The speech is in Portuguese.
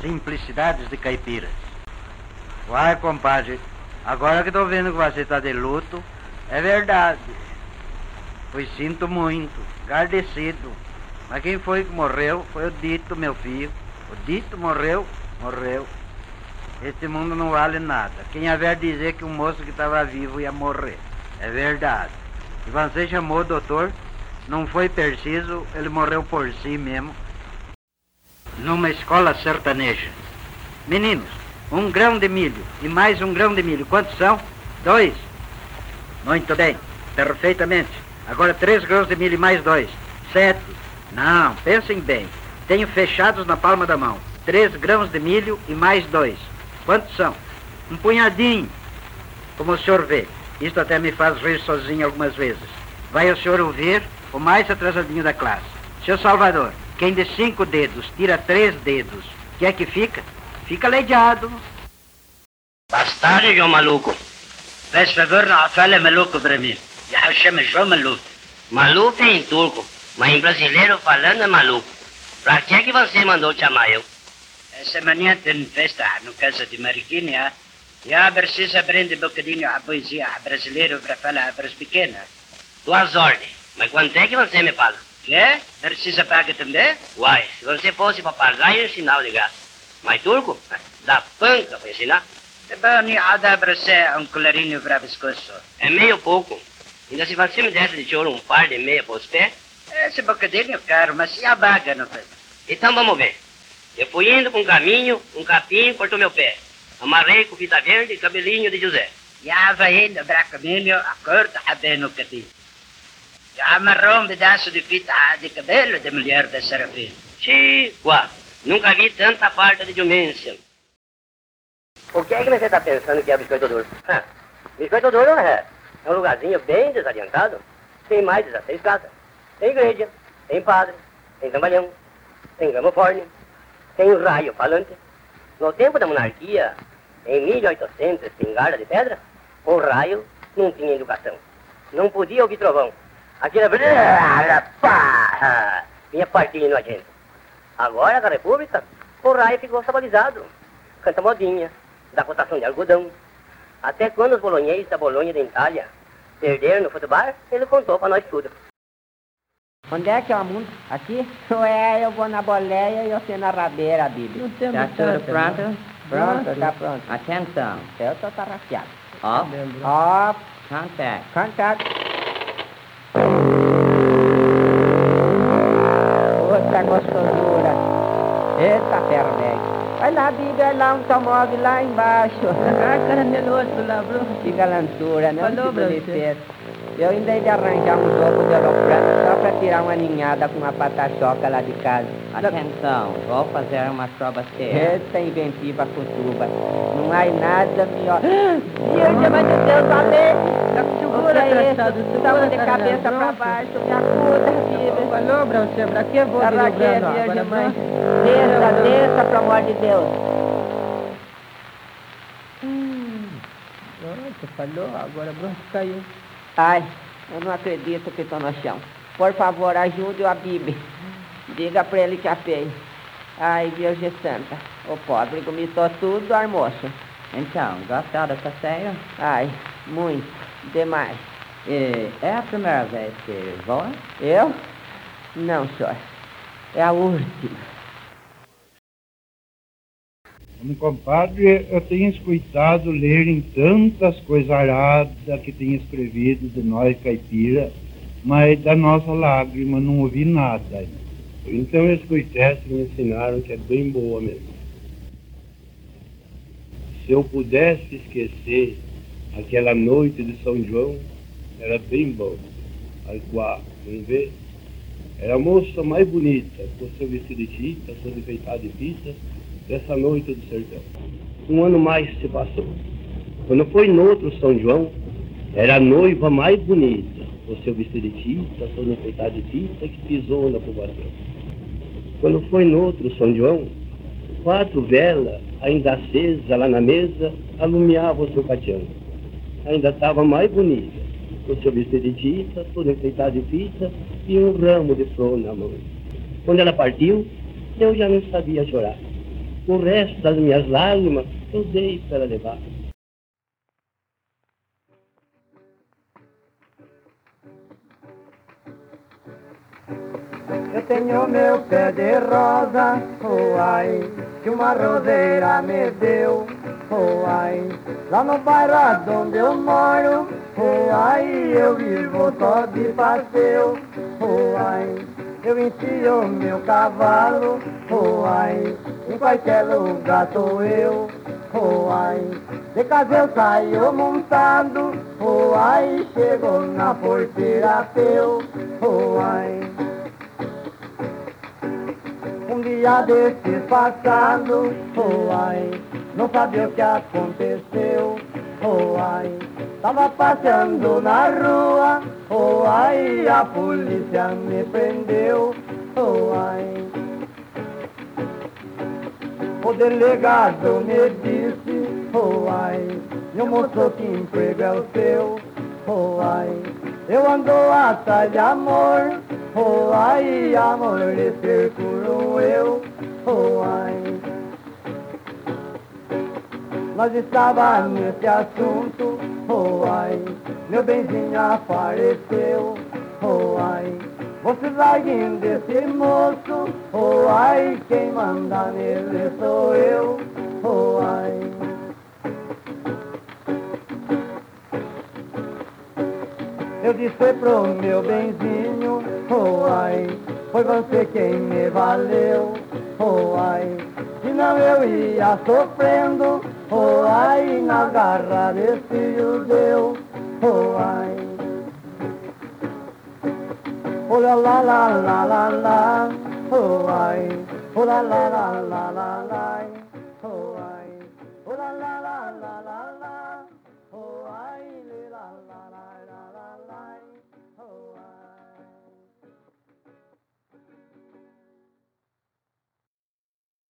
Simplicidades de caipiras. Uai, compadre, agora que tô vendo que você tá de luto, é verdade. Pois sinto muito, agradecido. Mas quem foi que morreu foi o Dito, meu filho. O Dito morreu, morreu. Este mundo não vale nada. Quem haver dizer que um moço que estava vivo ia morrer. É verdade. E você chamou o doutor, não foi preciso, ele morreu por si mesmo. Numa escola sertaneja. Meninos, 1 grão de milho e mais 1 grão de milho. Quantos são? 2. Muito bem, perfeitamente. Agora 3 grãos de milho e mais 2. 7. Não, pensem bem. Tenho fechados na palma da mão. 3 grãos de milho e mais 2. Quantos são? Um punhadinho. Como o senhor vê, isto até me faz rir sozinho algumas vezes. Vai o senhor ouvir o mais atrasadinho da classe. Seu Salvador, quem de 5 dedos tira 3 dedos, o que é que fica? Fica aleijado. Bastardo, João Maluco. Faz favor, não fala maluco para mim. Já chama João Maluco. Maluco é em turco, mas em brasileiro falando é maluco. Pra que é que você mandou chamar eu? Essa manhã tem festa no casa de Mariquinha. Já precisa aprender um bocadinho a poesia brasileira para falar para os pequenos. Tuas ordens. Mas quanto é que você me paga? Quê? Precisa pagar também? Uai, se você fosse papagaio, eu ensinava de graça. Mas turco? Dá panca para ensinar. É bom, eu dar para você um colarinho para pescoço. É meio pouco. Ainda se você me desse de ouro um par de meia para os pés? Esse bocadinho é caro, mas se a baga não faz. Então vamos ver. Eu fui indo com um caminho, um capim cortou meu pé. Amarrei com fita verde e cabelinho de José. Já vai indo para caminho, corta a bem no capim. Já amarrou um pedaço de fita de cabelo de mulher da Serafim. Chico, nunca vi tanta falta de dimensão. O que é que você está pensando que é biscoito duro? Biscoito duro é um lugarzinho bem desorientado. Tem mais 16 casas. Tem igreja, tem padre, tem trabalhão, tem gramofone, tem raio falante. No tempo da monarquia, em 1800, espingarda de pedra, o raio não tinha educação. Não podia ouvir trovão. Aquilo vinha partindo no agente. Agora, na República, o raio ficou sabalizado. Canta modinha, da cotação de algodão. Até quando os bolonheses da Bolonha da Itália perderam no futebol, ele contou para nós tudo. Onde é que é o mundo? Aqui? Ué, eu vou na boleia e você na rabeira, Bibi. Não temos Já tudo pronto? né? Pronto, tá pronto. Atenção. Eu tô tarrafiado. Ó, Ó, contato. contato. Outra gostosura. Eita, ferro velho. Vai lá, Bibi, olha lá um automóvel lá embaixo. Carameloso lá, Bruno. Que galantura, né? Falou, Que bonito. Bruno. Eu ainda hei de arranjar um jogo de aloprana só pra tirar uma ninhada com uma patachoca lá de casa. Atenção, vou fazer uma prova séria. Eita inventiva cutuba. Não há nada melhor. Virgem, mas de Deus, amém. Segura, traçado, Estamos de cabeça pra baixo. Me acuda, Bíblia. Falou, Bruno, pra que vou Carraqueira, Virgem, mãe. Desça, desça, pelo amor de Deus. Você falou, agora Bruno caiu. Ai, eu não acredito que estou no chão. Por favor, ajude-o a Bibi. Diga pra ele que apeie. Ai, Virgem Santa, o pobre vomitou tudo do almoço. Então, gostou dessa série? Ai, muito, demais. E é a primeira vez que voa? Eu? Não, senhor. É a última. Como compadre, eu tenho escutado lerem tantas coisas aradas que tem escrevido de nós caipira, mas da nossa lágrima não ouvi nada ainda. Então eu escutei e me ensinaram que é bem boa mesmo. Se eu pudesse esquecer aquela noite de São João, era bem bom. Alcoá, vamos ver? Era a moça mais bonita, com seu vestido de chita, seu enfeitado de fita, dessa noite do sertão. Um ano mais se passou. Quando foi no outro São João, era a noiva mais bonita, com seu vestido de chita, seu enfeitado de fita, que pisou na povoação. Quando foi no outro São João, 4 velas, ainda acesas lá na mesa, alumiavam o seu caixão. Ainda estava mais bonita, com seu vestido de chita, todo enfeitado de fita e um ramo de flor na mão. Quando ela partiu, eu já não sabia chorar. O resto das minhas lágrimas eu dei para levar. Eu tenho meu pé de rosa, oh ai, que uma roseira me deu, oh ai, lá no bairro onde eu moro, oh ai, eu vivo só de passeio, oh ai, eu ensino meu cavalo, oh ai, em qualquer lugar sou eu, oh ai, de casa eu saio montado, oh ai, chego na porteira teu, oh ai. Um dia desses passado, oh ai, não sabia o que aconteceu, oh ai, tava passando na rua, oh ai, a polícia me prendeu, oh ai. O delegado me disse, oh ai, meu moço, que emprego é o seu, oh ai, eu ando atrás de amor, oh ai, amor, esse procuro eu, oh ai. Nós estava nesse assunto, oh ai, meu benzinho apareceu, oh ai. Vocês larguem desse moço, oh ai, quem manda nele sou eu, oh ai. Eu disse pro meu benzinho, oh ai, foi você quem me valeu, oh ai, senão eu ia sofrendo, oh ai, na garra desse judeu, oh ai. Oh la la la la la la, oh ai, oh la la la la la la, oh ai, oh la la la la la la.